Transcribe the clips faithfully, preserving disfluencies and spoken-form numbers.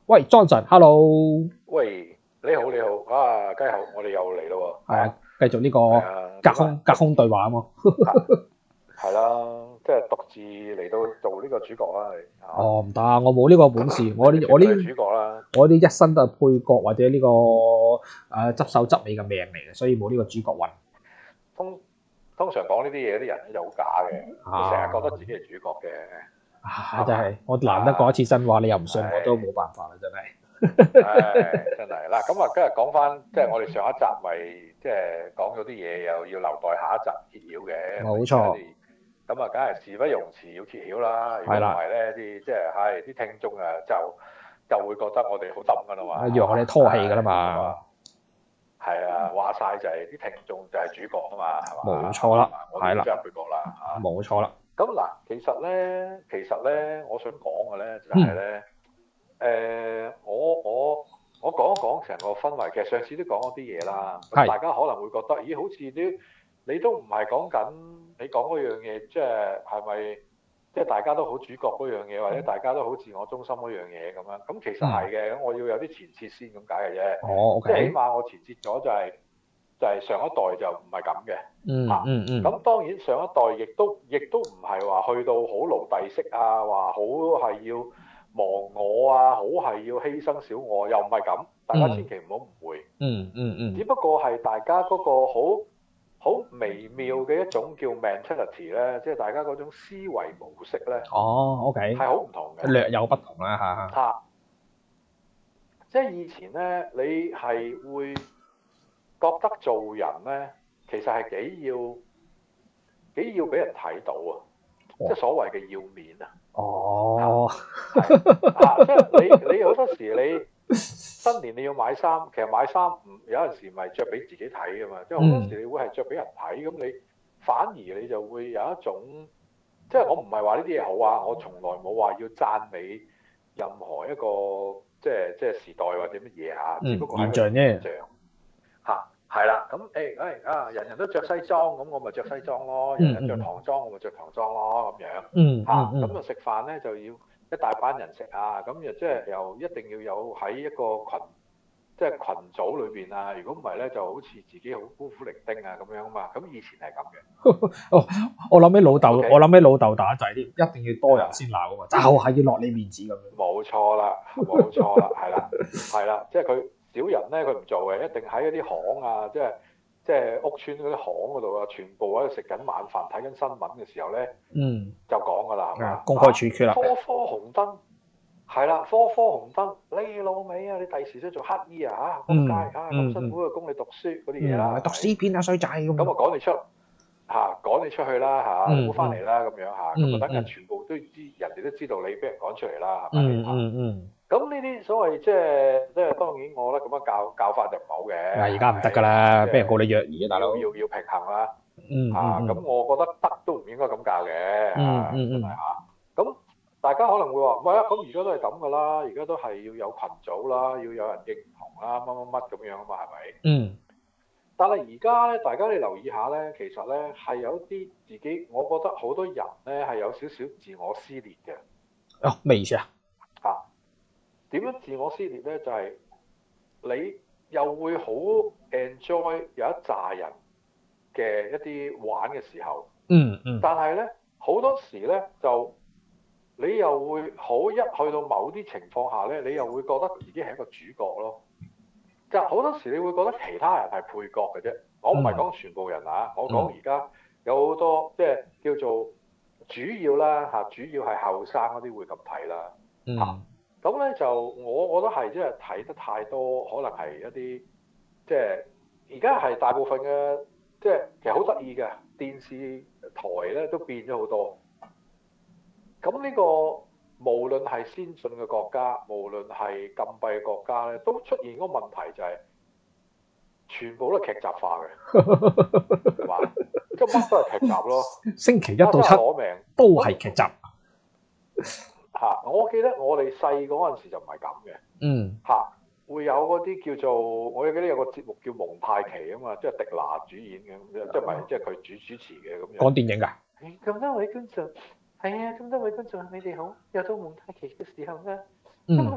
喂，Johnson，hello。 喂，你好你好，啊，雞好，我哋又嚟咯喎。 係啊，繼續呢個係啊， 隔空隔空對話啊嘛。 係啦，即係獨自嚟到做呢個主角啦，你啊， 哦，唔得，我冇呢個本事，我呢我呢你係主角啦。 我啲一生都係配角或者呢、個誒、呃、執手執尾嘅命嚟嘅，所以冇呢個主角運。 通通常講呢啲嘢啲人咧就好假嘅，佢成日覺得自己係主角嘅， 啊， 係嘛？ 真係我難得講一次真話，你又唔信我都冇辦法啦，真係。 唉，真係嗱，咁啊，今日講翻，即係我哋上一集咪即係講咗啲嘢，又要留待下一集揭曉嘅。 冇錯， 咁啊，梗係事不容遲要揭曉啦。如果係啦， 唔係咧，啲即係係啲聽眾啊，就就會覺得我哋好抌噶啦嘛， 以為我哋拖戲㗎啦唉咁嘛。 啊，係啊，話晒就係啲聽眾就係主角啊嘛，係嘛？ 冇錯啦， 我係啦， 哋都係配角啦嚇。 冇錯啦。 咁嗱，其實咧，其實咧，我想講嘅咧就係咧，誒，我我我講一講成個氛圍。其實上次都講咗啲嘢啦，咁係大家可能會覺得，咦，好似啲你都唔係講緊你講嗰樣嘢，即係係咪即係大家都好主角嗰樣嘢，或者大家都好自我中心嗰樣嘢咁樣？咁其實係嘅，咁我要有啲前設先咁解嘅啫。 哦即係起 ，OK。 碼我前設咗就係就係上一代就唔係咁嘅。 嗯啊， 嗯嗯。 咁當然上一代亦都亦都唔係話去到好奴隸式啊，話好係要忘我啊，好係要犧牲小我，又唔係咁，大家千祈唔好誤會。 嗯嗯嗯。 只不過係大家嗰個好好微妙嘅一種叫 mentality 咧，即係大家嗰種思維模式咧， 哦，OK。 係好唔同嘅。 略有不同啦嚇。 嚇，即係以前咧，你係會覺得做人咧，其實係幾要幾要俾人睇到啊！即係所謂嘅要面啊！ 哦。 係啊，即係你你好多時你新年你要買衫，其實買衫唔有陣時唔係着俾自己睇㗎嘛，即係好多時你會係着俾人睇，咁你反而你就會有一種，即係我唔係話呢啲嘢好啊，我從來冇話要讚美任何一個即係即係時代或者乜嘢嚇，只不過係一個現象啫。 現象嚇。係啦，咁誒誒啊，人人都着西裝，咁我咪着西裝咯；人人着唐裝，我咪着唐裝咯，咁樣嗯嚇。 嗯咁啊食飯咧就要一大班人食啊，咁又即係又一定要有喺一個群，即係群組裏邊啊。如果唔係咧，就好似自己好孤苦伶仃啊咁樣啊嘛。咁以前係咁嘅。 哦，我諗起老豆， OK 我諗起老豆打仔添，一定要多人先鬧啊嘛，就係要落你面子咁樣。 冇錯啦，冇錯啦，係啦，係啦，即係佢少人咧，佢唔做嘅，一定喺嗰啲巷啊，即係即係屋村嗰啲巷嗰度啊，全部喺度食緊晚飯、睇緊新聞嘅時候咧， 嗯， 就講㗎啦，係嘛？ 公開處決啦。 科科紅燈，係啦，科科紅燈，你老味啊！你第時想做乞衣啊嚇，仆街啊咁辛苦嘅供你讀書嗰啲嘢啦， 讀屎片啊衰仔咁。 咁啊趕你出嚇，趕你出去啦嚇，你唔好翻嚟啦咁樣嚇，咁啊等人全部都知，人哋都知道你俾人趕出嚟啦，係咪？ 嗯嗯嗯。 咁呢啲所謂即係即係當然，我覺得咁樣教教法就唔好嘅。 啊，而家唔得㗎啦，俾人告你虐兒啊，大佬。 要要要平衡啦。 嗯啊，咁我覺得得都唔應該咁教嘅。 嗯嗯嗯。 真係嚇。咁大家可能會話唔係啊，咁而家都係咁㗎啦，而家都係要有群組啦，要有人認同啦，乜乜乜咁樣啊嘛，係咪？ 嗯。 但係而家咧，大家你留意下咧，其實咧係有啲自己，我覺得好多人咧係有少少自我撕裂嘅。 哦，咩意思啊？ 嚇，點樣自我撕裂咧？就係、你又會好 enjoy 有一紮人嘅一啲玩嘅時候。 嗯嗯。 但係咧，好多時咧就你又會好一去到某啲情況下咧，你又會覺得自己係一個主角咯。就好多時你會覺得其他人係配角嘅啫。我唔係講全部人啊，我講而家有好多即係叫做主要啦嚇，主要係後生嗰啲會咁睇啦。 嗯。 咁咧就我覺得係即係睇得太多，可能係一啲即係而家係大部分嘅，即係其實好得意嘅電視台咧都變咗好多。咁呢個無論係先進嘅國家，無論係禁閉嘅國家咧，都出現嗰個問題就係全部都係劇集化嘅，係嘛？即係乜都係劇集咯。 星期一到七攞命都係劇集。 嚇！我記得我哋細嗰陣時就唔係咁嘅。 嗯。 嚇！會有嗰啲叫做，我記得有個節目叫蒙太奇啊嘛，即係迪娜主演嘅，即係唔係即係佢主主持嘅咁樣。 講電影㗎？ 誒咁多位觀眾，係啊，咁多位觀眾，你哋好，又到蒙太奇嘅時候啦。 嗯。 今日咧，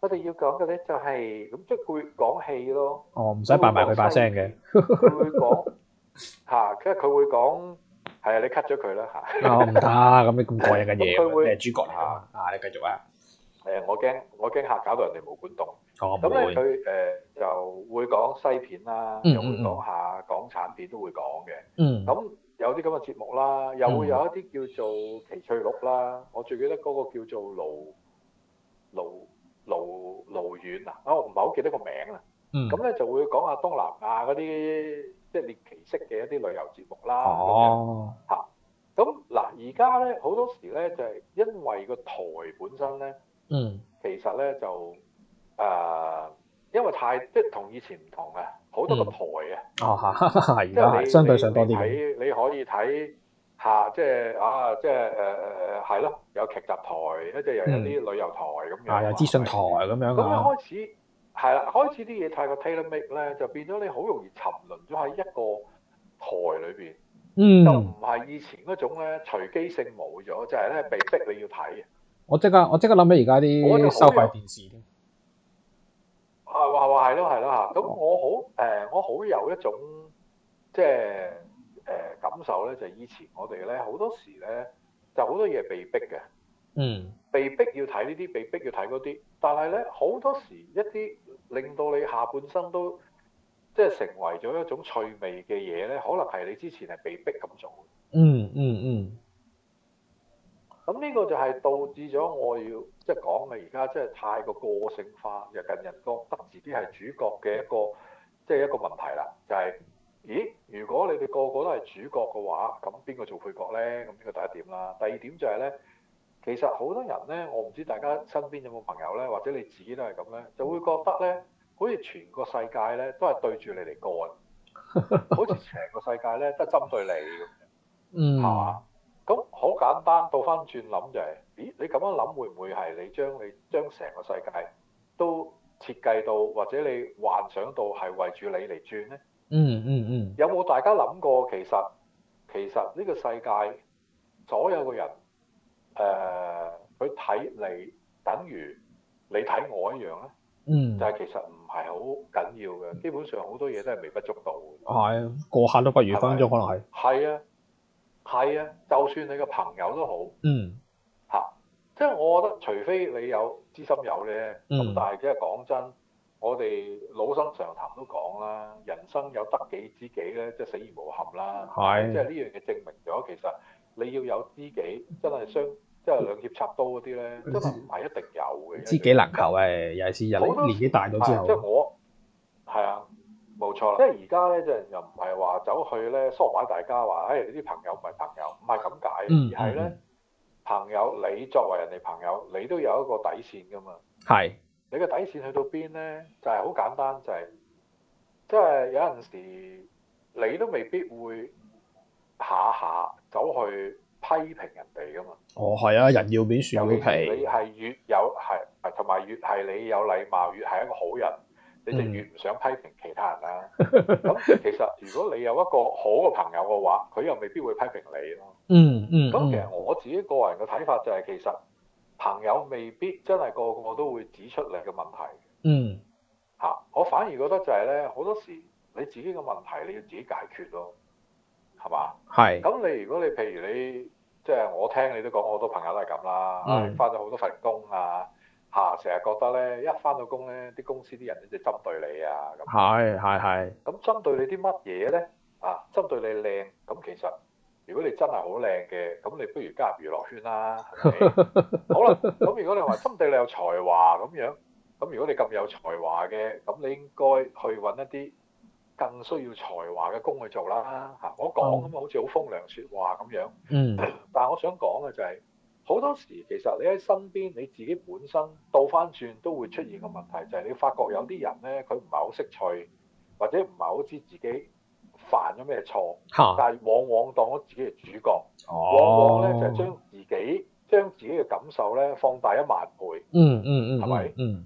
我哋要講嘅咧就係咁，即係佢會講戲咯。 哦，唔使扮埋佢把聲嘅。 佢會講嚇，跟住佢會講係啊，你 cut 咗佢啦嚇。 哦，唔得，咁你咁過癮嘅嘢， 咁佢會你係主角嚟㗎嘛？啊，你繼續啊。 誒，我驚我驚嚇搞到人哋冇管動。 哦，唔咁咧會。 佢誒就會講西片啦， 嗯又會嗯講下港產片都會講嘅。 嗯。 咁有啲咁嘅節目啦，又會有一啲叫做奇趣錄啦。我最記得嗰個叫做盧盧盧盧遠啊，啊我唔係好記得個名啦。 嗯。 咁咧就會講下東南亞嗰啲即係獵奇式嘅一啲旅遊節目啦。 哦。 嚇，咁嗱而家咧好多時咧就係因為個台本身咧， 嗯。 其實咧就誒、呃，因為太即係同以前唔同啊，好多個台啊。 哦嚇，而即家係你相對上多啲嘅。 睇你可以睇下，即係啊，即係誒誒誒係咯，有劇集台，一即係又有啲旅遊台咁樣。 啊，有資訊台咁樣咁一啊。 開始係啦，開始啲嘢太過 tailor make 咧，就變咗你好容易沉淪咗喺一個台裏邊。 嗯。 就唔係以前嗰種咧隨機性冇咗，就係咧被逼你要睇嘅。 我即刻我即刻諗起而家啲收費電視添。 係話話係咯係咯嚇，咁我好誒、呃，我好有一種即係誒、呃、感受咧，就係、以前我哋咧好多時咧就好多嘢被逼嘅。 嗯。 被逼要睇呢啲，被逼要睇嗰啲，但係咧好多時一啲令到你下半生都即係成為咗一種趣味嘅嘢咧，可能係你之前係被逼咁做。 嗯嗯嗯。 咁呢個就係導致咗我要即係講嘅而家即係太過個性化，又近人覺得自己係主角嘅一個即係一個問題啦。就係、咦？如果你哋個個都係主角嘅話，咁邊個做配角咧？咁呢個第一點啦。第二點就係咧，其實好多人咧，我唔知大家身邊有冇朋友咧，或者你自己都係咁咧，就會覺得咧，好似全個世界咧都係對住你嚟幹，好似成個世界咧都係針對你咁樣， 嗯。 係嘛？咁好簡單，倒翻轉諗就係、是，咦？你咁樣諗會唔會係你將你將成個世界都設計到，或者你幻想到係圍住你嚟轉呢？ 嗯嗯嗯。 有冇大家諗過其實其實呢個世界所有嘅人誒，佢睇你等於你睇我一樣呢？ 嗯。 就係其實唔係好緊要嘅，基本上好多嘢都係微不足道嘅。 係啊，過客都不如分鐘，可能係。 係啊。係啊，就算你個朋友都好， 嗯， 嚇、啊，即係我覺得，除非你有知心友咧，咁、 嗯、 但係即係講真，我哋老生常談都講啦，人生有得己知己咧，即係死而無憾啦。係，即係呢樣嘢證明咗，其實你要有知己，真係相，即係兩肋插刀嗰啲咧，真係唔係一定有嘅。知己難求誒，尤其是人年紀大咗之後。 即係我係啊。冇錯啦，即係而家咧，就又唔係話走去咧疏買大家話，誒、哎、你啲朋友唔係朋友，唔係咁解， 嗯、 而係咧、嗯、朋友，你作為人哋朋友，你都有一個底線噶嘛。係。你嘅底線去到邊咧？就係、是、好簡單，就係即係有陣時你都未必會下下走去批評人哋噶嘛。哦，係啊，人要面樹要皮。你係越有係，同埋越係你有禮貌，越係一個好人。你就越唔想批評其他人啦。咁、嗯、其實如果你有一個好嘅朋友嘅話，佢又未必會批評你咯。嗯嗯。咁其實我自己個人嘅睇法就係、是，其實朋友未必真係個個都會指出你嘅問題。嗯。嚇、啊，我反而覺得就係咧，好多時你自己嘅問題你要自己解決咯，係嘛？係。咁你如果你譬如你即係、就是、我聽你都講，好多朋友都係咁啦。嗯。返咗好多份工啊。嚇！成日覺得咧，一返到工咧，啲公司啲人咧就針對你啊咁。係係係。咁針對你啲乜嘢咧？啊，針對你靚。咁其實如果你真係好靚嘅，咁你不如加入娛樂圈啦，係咪？好啦，咁如果你話針對你有才華咁樣，咁如果你咁有才華嘅，咁你應該去揾一啲更需要才華嘅工去做啦。嚇！我講咁啊，好似好風涼説話咁樣。嗯。但係我想講嘅就係、是。好多時其實你喺身邊你自己本身倒翻轉都會出現個問題，就係、是、你發覺有啲人咧，佢唔係好識趣，或者唔係好知自己犯咗咩錯，啊、但係往往當咗自己係主角，哦、往往咧就係、是、將自己將自己嘅感受咧放大一萬倍。嗯嗯嗯，係咪？嗯。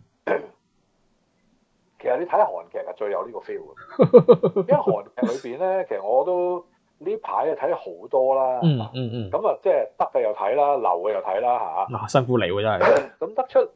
其實你睇韓劇係最有呢個 feel 嘅，因為韓劇裏邊咧，其實我都。呢排啊睇好多啦，嗯嗯嗯，咁啊即係得嘅又睇啦，流嘅又睇啦嚇。嗱，辛苦你喎真係。咁得出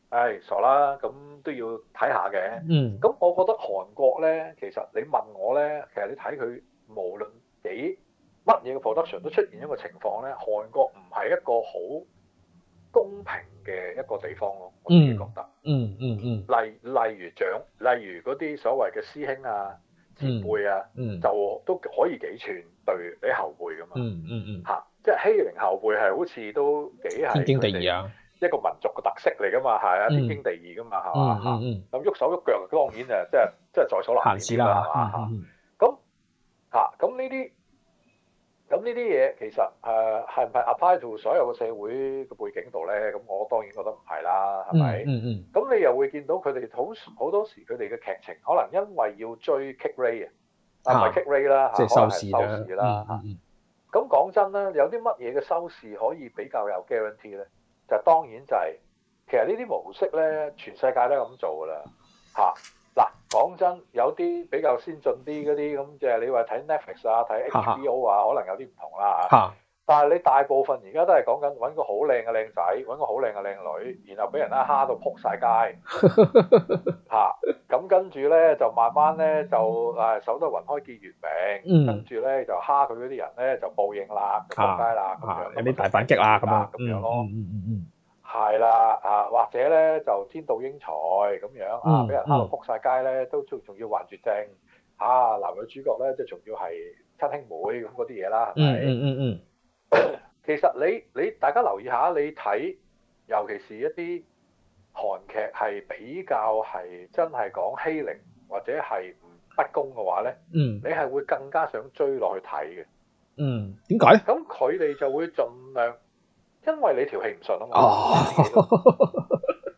唉傻啦，咁都要睇下嘅。 嗯咁我覺得韓國咧，其實你問我咧，其實你睇佢無論幾乜嘢嘅 production 都出現一個情況咧，韓國唔係一個好公平嘅一個地方咯，我自己覺得。 嗯嗯嗯例例如長，例如嗰啲所謂嘅師兄啊、前輩啊， 嗯就都可以幾串對你後輩噶嘛。 嗯嗯嗯， 嚇，即係欺凌後輩係好似都幾係天經地佢哋義啊。 一個民族嘅特色嚟噶嘛，係啊， 嗯天經地義噶嘛，係嗯嘛嚇。 嗯嗯， 咁喐手喐腳當然誒，即係即係在所難閒免添啦， 事啦嚇。 係嘛嚇。 嗯咁嚇咁呢啲咁呢啲嘢其實誒係唔係 apply to 所有嘅社會嘅背景度咧？咁我當然覺得唔係啦，係嗯咪？ 嗯嗯咁你又會見到佢哋好好多時佢哋嘅劇情可能因為要追 kick rate 啊，唔係 kick rate 啦嚇， 即係可能收視係收視啦嚇。 嗯嗯咁講真啦，有啲乜嘢嘅收視可以比較有 guarantee 咧？就當然就係、其實呢啲模式咧，全世界都係咁做噶啦嚇。嗱、講真，有啲比較先進啲嗰啲咁，即係你話睇 Netflix 啊、睇 H B O 啊，可能有啲唔同啦嚇。 嚇但係你大部分而家都係講緊揾個好靚嘅靚仔，揾個好靚嘅靚女，然後俾人咧蝦到撲晒街嚇。咁跟住咧就慢慢咧就誒守得雲開見月明， 嗯跟住咧就蝦佢嗰啲人咧就報應啦，就撲街啦咁嚇樣， 有啲大反擊啦咁樣。 咁樣咯。 嗯嗯嗯係啦，啊或者咧就天妒英才咁樣啊， 嗯俾人蝦到撲晒街咧，都仲仲要患絕症，啊男女主角咧即係仲要係親兄妹咁嗰啲嘢啦，係嗯咪？ 嗯嗯嗯其實你你大家留意下，你睇尤其是一啲韓劇係比較係真係講欺凌或者係唔不公嘅話咧， 嗯你係會更加想追落去睇嘅。 嗯，點解咧？ 咁佢哋就會盡量，因為你條氣唔順啊嘛， 哦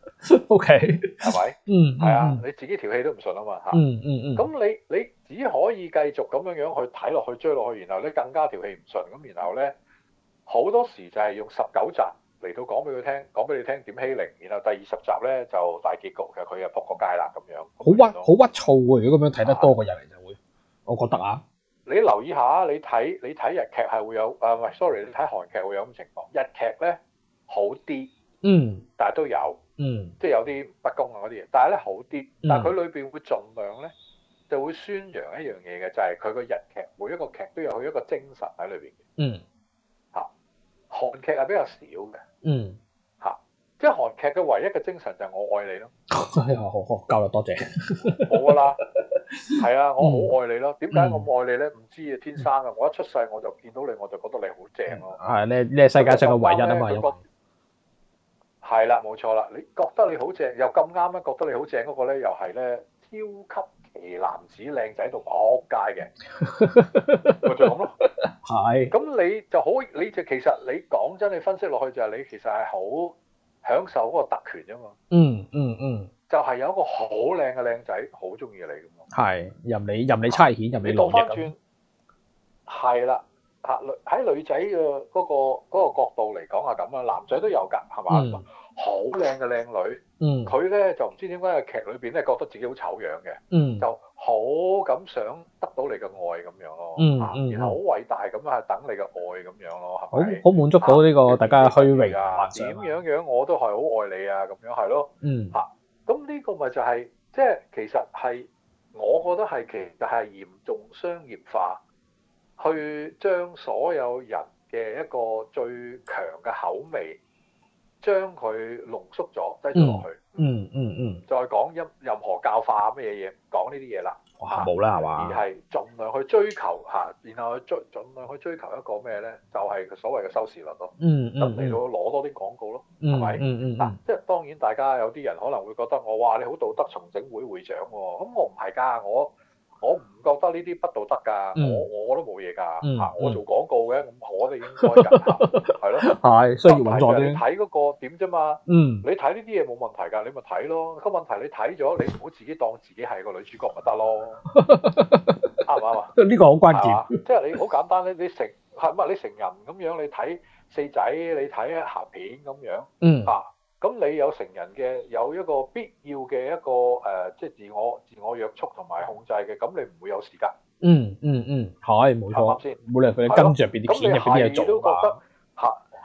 ，O K， 係咪？ 嗯係啊，你自己條氣都唔順啊嘛嚇。 嗯嗯嗯， 咁你你只可以繼續咁樣樣去睇落去追落去，然後咧更加條氣唔順，咁然後咧好多時就係用十九集嚟到講俾佢聽，講俾你聽點欺凌，然後第二十集咧就大結局嘅，佢就撲個街啦咁樣。 好屈好屈燥喎！如果咁樣睇得多個人嚟就會，我覺得啊， 你留意下，你睇你睇日劇係會有誒，唔係 sorry，你睇韓劇會有咁情況。日劇咧好啲， 嗯但係都有， 嗯即係有啲不公啊嗰啲嘢，但係咧好啲，但係佢裏邊會盡量咧就會宣揚一樣嘢嘅，就係佢個日劇每一個劇都有佢一個精神喺裏邊嘅。 嗯嚇，韓劇係比較少嘅嗯， 嚇，即係韓劇嘅唯一嘅精神就係我愛你咯。 係啊，好好交流多謝。 冇噶啦，係啊，我好愛你咯。點解我咁愛你咧？唔知啊，天生啊！我一出世我就見到你，我就覺得你好正咯。 係呢呢係世界上嘅唯一啊嘛，因為係啦，冇錯啦。你覺得你好正，又咁啱咧，覺得你好正嗰個咧，又係咧超級奇男子靚仔到撲街嘅，咪就咁咯。 係咁你就好，你就其實你講真，你分析落去就係你其實係好享受嗰個特權啫嘛。 嗯嗯嗯， 就係有一個好靚嘅靚仔，好中意你咁咯。 係任你任你差遣，任你你勞役咁。 倒翻轉，係啦嚇，女喺女仔嘅嗰個嗰個角度嚟講係咁啊，男仔都有㗎，係嘛？ 嗯好靚嘅靚女， 嗯佢咧就唔知點解喺劇裏邊咧覺得自己好醜樣嘅， 嗯就好咁想得到你嘅愛咁樣咯，啊嗯嗯然後好偉大咁係等你嘅愛咁樣咯， 好係咪？ 好滿足到呢個大家嘅虛榮啊， 幻點想啊。 樣樣我都係好愛你啊，咁樣係咯。 嗯嚇，咁呢個咪就係即係其實係我覺得係其實係嚴重商業化，去將所有人嘅一個最強嘅口味，將佢濃縮咗擠咗落去， 嗯嗯嗯， 再講任任何教化乜嘢嘢，唔講呢啲嘢啦， 哇冇啦係而嘛？ 係盡量去追求嚇，然後去追盡量去追求一個咩咧？就係、佢所謂嘅收視率咯， 嗯咁嚟嗯嗯到攞多啲廣告咯，係嗯咪？ 嗯嗯嗱、 嗯即係當然，大家有啲人可能會覺得我話你好道德重整會會長喎、咁我唔係㗎，我我唔覺得呢啲不道德㗎、 嗯我我都冇嘢㗎嗯嚇，我嗯做廣告嘅，咁我哋應該㗎，係咯， 係需要穩助啲。 你睇嗰個點啫嘛， 嗯你睇呢啲嘢冇問題㗎，你咪睇咯。個問題你睇咗，你唔好自己當自己係個女主角咪得咯，啱唔啱啊？ 呢個好關係嘛鍵。 即係你好簡單咧，你成係乜？你成人咁樣，你睇四仔，你睇鹹片咁樣。 嗯啊，咁你有成人嘅有一個必要嘅一個誒、呃，即係自我自我約束同埋控制嘅，咁你唔會有時間， 嗯嗯嗯，係冇錯啱唔啱，先？ 冇理由佢哋跟住入邊啲片入邊啲嘢咁你係都覺得做啊嘛。 嚇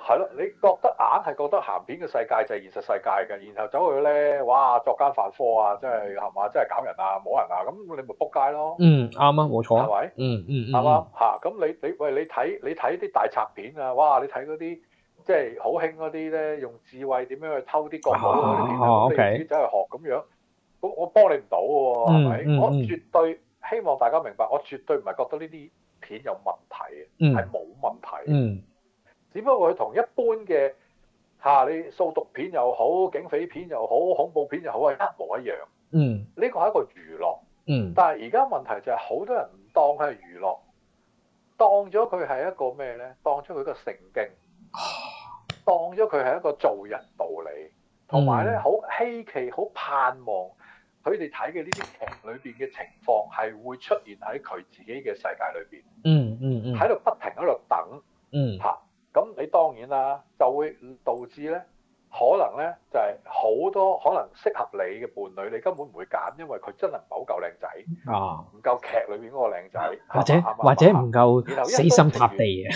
係咯，你覺得硬係覺得鹹片嘅世界就係現實世界嘅，然後走去咧，哇作奸犯科啊，真係係嘛，真係搞人啊，摸人啊，咁你咪仆街咯， 嗯，啱啊，冇錯。 係咪？ 嗯嗯嗯係嘛嚇？咁你你喂你睇你睇啲大賊片啊，哇！你睇嗰啲即係好興嗰啲咧，用智慧點樣去偷啲國寶嗰啲片啊， 哦咁你自己走去學咁樣，咁我幫你唔到喎，係咪？我嗯嗯嗯絕對希望大家明白，我絕對唔係覺得呢啲片有問題嘅， 嗯係冇問題。 嗯只不過佢同一般嘅嚇你掃毒片又好、警匪片又好、恐怖片又好係一模一樣。 嗯呢個係一個娛樂， 嗯但係而家問題就係好多人唔當佢係娛樂，當咗佢係一個咩呢？當咗佢一個聖經，當咗佢係一個做人道理，同埋咧好稀奇、好盼望佢哋睇嘅呢啲劇裏邊嘅情況係會出現喺佢自己嘅世界裏邊， 嗯嗯嗯喺度不停喺度等嗯嚇。咁你當然啦，就會導致咧，可能咧就係、好多可能適合你嘅伴侶，你根本唔會揀，因為佢真係唔係好夠靚仔， 啊， 唔夠劇裏邊嗰個靚仔， 或者啱嘛或者唔夠然後一死心塌地嘅。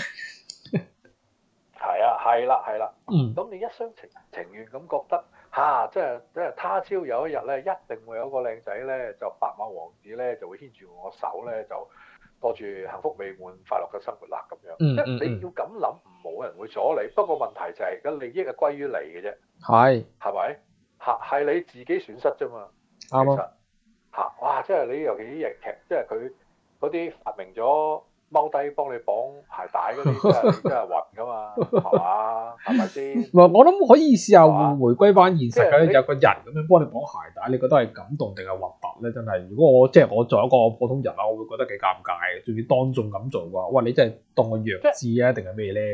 係啊，係啦，係啦。 嗯咁你一廂情情願咁覺得嚇，即係即係他朝有一日咧，一定會有個靚仔咧，就白馬王子咧，就會牽住我手咧，就過住幸福美滿快樂嘅生活啦咁樣。 嗯嗯即係你要咁諗，冇人會阻你。不過問題就係個利益係歸於你嘅啫， 係係咪？嚇係你自己損失啫嘛。其實啱啊。 嚇哇，即係你尤其啲日劇，即係佢嗰啲發明咗踎低幫你綁鞋帶嗰啲，即係你真係暈噶嘛，係嘛？係咪先？ 唔係，我諗可以試下係嘛回歸翻現實嘅， 即係你有個人咁樣幫你綁鞋帶，你覺得係感動定係核突咧？真係，如果我即係我作為一個普通人啊，我會覺得幾尷尬嘅，仲要當眾咁做喎。哇！你真係當我弱智啊，定係咩咧？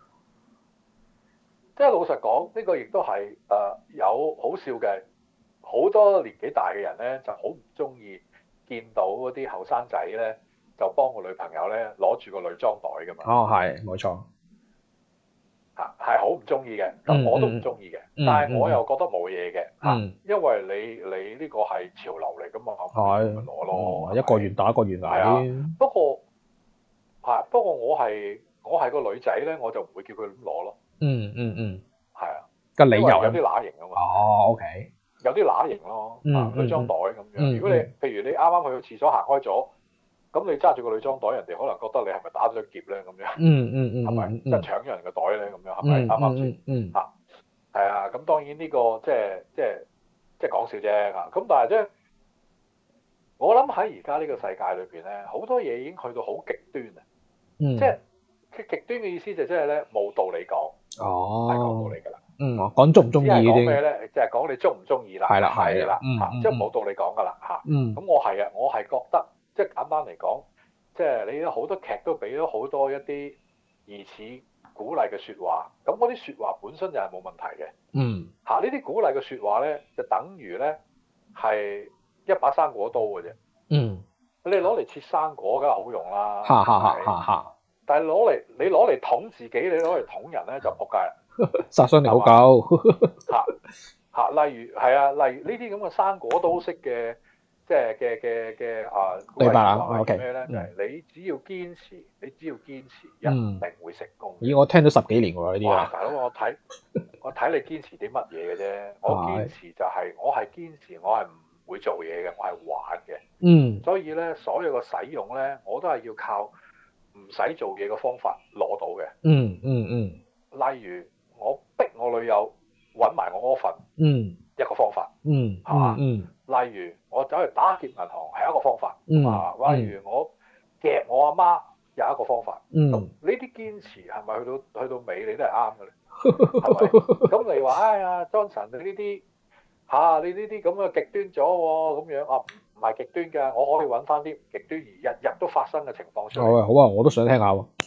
即係老實講，呢、個亦都係誒有好笑嘅，好多年紀大嘅人咧就好唔中意見到嗰啲後生仔咧就幫個女朋友咧攞住個女裝袋噶嘛， 哦，係冇錯。 嚇係好唔中意嘅，咁嗯我都唔中意嘅， 嗯但係我又覺得冇嘢嘅嚇， 嗯因為你你呢個係潮流嚟噶嘛， 係咪攞咯， 一個願打一個願係啊捱。 不過係不過我係我係個女仔咧，我就唔會叫佢咁攞咯， 嗯嗯嗯， 係啊， 個理由係因為有啲乸型啊嘛。 哦，OK。 有啲乸型咯， 嗯啊女裝袋咁樣。 嗯如果你譬如你啱啱去廁所行開咗，咁你揸住個女裝袋，人哋可能覺得你係咪打咗劫咧咁樣， 嗯嗯嗯係咪？ 嗯即係搶咗人嘅袋咧咁樣，係咪？ 嗯啱啱先？ 嗯嗯嚇，係啊。咁當然呢個即係即係即係講笑啫嚇。咁但係即係我諗喺而家呢個世界裏邊咧，好多嘢已經去到好極端啊！ 嗯， 即係極端嘅意思就即係咧冇道理講，係講道哦， 理㗎啦。 嗯，講中唔中意只係講咩啲， 咧？就係講你中唔中意啦。 係啦係啦係啦嗯嚇， 嗯即係冇道理講㗎啦嚇。 嗯咁我係啊，我係覺得即係簡單嚟講，即係你好多劇都俾咗好多一啲疑似鼓勵嘅説話，咁嗰啲説話本身就係冇問題嘅嗯嚇。呢啲鼓勵嘅説話咧，就等於咧係一把生果刀嘅啫。 嗯， 你攞嚟切生果梗係好用啦， 哈哈哈係咪哈哈， 但係攞嚟你攞嚟捅自己，你攞嚟捅人咧就仆街啦。 殺傷力好高。 嚇嚇，例如係啊，例如呢啲咁嘅生果刀式嘅，即係嘅嘅嘅啊， 明白啦鼓勵説話係 OK， 咩咧？ 嗯就係你只要堅持，你只要堅持，一嗯定會成功。 咦，我聽咗十幾年喎呢啲哇！ 啊。 大佬，我睇我睇你堅持啲乜嘢嘅啫？我堅持就係、我係堅持，我係唔會做嘢嘅，我係玩嘅。 嗯所以咧，所有嘅使用咧，我都係要靠唔使做嘢嘅方法攞到嘅。 嗯嗯嗯例如我逼我女友揾埋我嗰份嗯一個方法， 嗯係嘛嗯例如我走去打劫銀行係一個方法， 嗯啊，例如我夾我阿媽有一個方法。 嗯咁呢啲堅持係咪去到去到尾你都係啱嘅咧？係咪？咁你話哎呀，Johnson 你呢啲嚇你呢啲咁嘅極端咗喎，咁樣啊唔係極端㗎，我可以揾翻啲極端而日日都發生嘅情況出嚟。 好啊好啊，我都想聽下喎。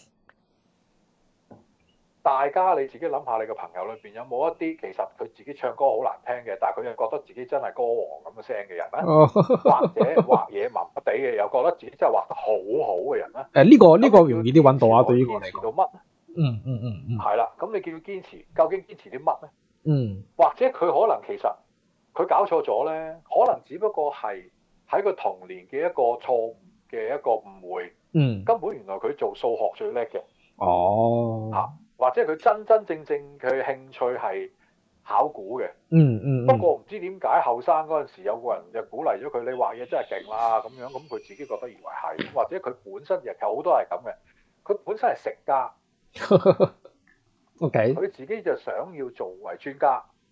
大家你自己諗下，你個朋友裏邊有冇一啲其實佢自己唱歌好難聽嘅，但係佢又覺得自己真係歌王咁嘅聲嘅人咧？ 哦， 或者畫嘢麻麻地嘅，又覺得自己真係畫得好好嘅人咧？ 誒呢個呢個咁你容易啲揾到啊， 叫對於我嚟講。 堅持到乜咧？ 嗯嗯嗯嗯係啦，咁你叫佢堅持，究竟堅持啲乜咧？ 嗯或者佢可能其實佢搞錯咗咧，可能只不過係喺佢童年嘅一個錯誤嘅一個誤會， 嗯， 根本原來佢做數學最叻嘅哦， 嚇， 或者佢真真正正佢興趣係考古嘅。 嗯嗯嗯。 不過唔知點解後生嗰陣時有個人就鼓勵咗佢，你畫嘢真係勁啦咁樣，咁佢自己覺得以為係，或者佢本身亦有好多係咁嘅，佢本身係食家， O K。 佢自己就想要做為專家，